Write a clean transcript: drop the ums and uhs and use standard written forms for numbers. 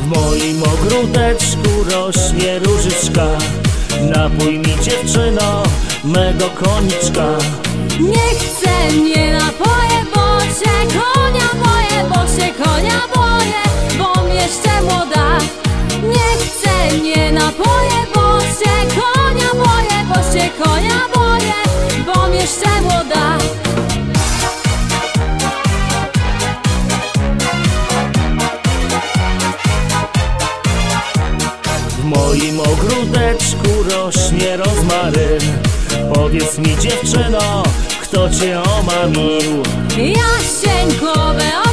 W moim ogródeczku rośnie różyczka. Napój mi, dziewczyno, mego koniczka. Nie chcę, nie napoję, bo się konia boję, bo się konia boję, bom jeszcze młoda. Nie chcę, nie napoję, bo się konia boję, bo się konia boję, bom jeszcze młoda. W moim ogródeczku rośnie rozmaryn. Powiedz mi, dziewczyno, kto cię omamił? Jasieńkowe